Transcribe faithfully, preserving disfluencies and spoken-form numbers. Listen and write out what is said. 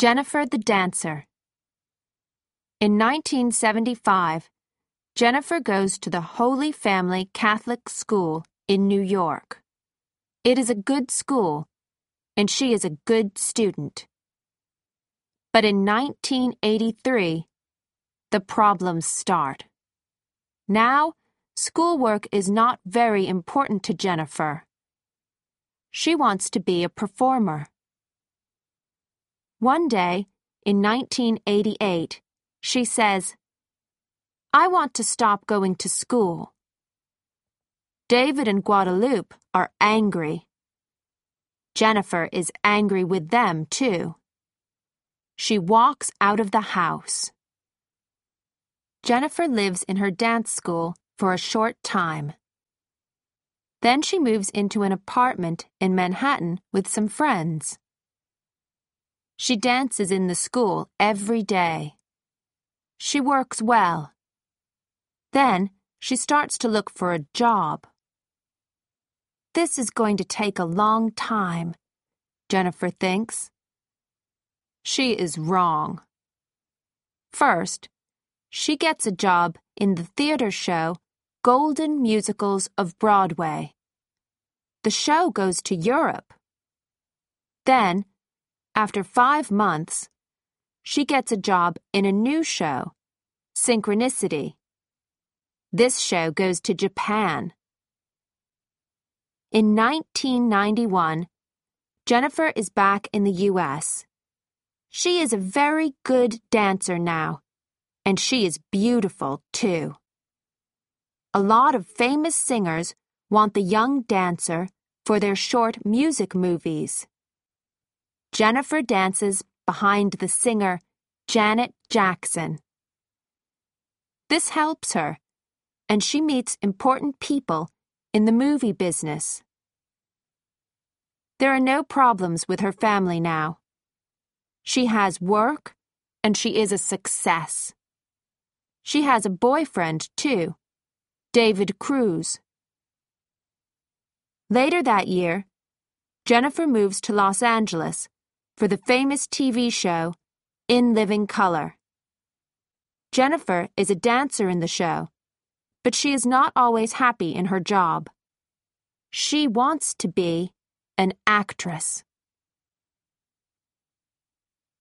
Jennifer the Dancer. In nineteen seventy-five, Jennifer goes to the Holy Family Catholic School in New York. It is a good school, and she is a good student. But in nineteen eighty-three, the problems start. Now, schoolwork is not very important to Jennifer. She wants to be a performer. One day, in nineteen eighty-eight, she says, "I want to stop going to school." David and Guadalupe are angry. Jennifer is angry with them, too. She walks out of the house. Jennifer lives in her dance school for a short time. Then she moves into an apartment in Manhattan with some friends. She dances in the school every day. She works well. Then she starts to look for a job. This is going to take a long time, Jennifer thinks. She is wrong. First, she gets a job in the theater show Golden Musicals of Broadway. The show goes to Europe. Then, after five months, she gets a job in a new show, Synchronicity. This show goes to Japan. In nineteen ninety-one, Jennifer is back in the U S. She is a very good dancer now, and she is beautiful, too. A lot of famous singers want the young dancer for their short music movies. Jennifer dances behind the singer Janet Jackson. This helps her, and she meets important people in the movie business. There are no problems with her family now. She has work, and she is a success. She has a boyfriend, too, David Cruz. Later that year, Jennifer moves to Los Angeles for the famous T V show In Living Color. Jennifer is a dancer in the show, but she is not always happy in her job. She wants to be an actress.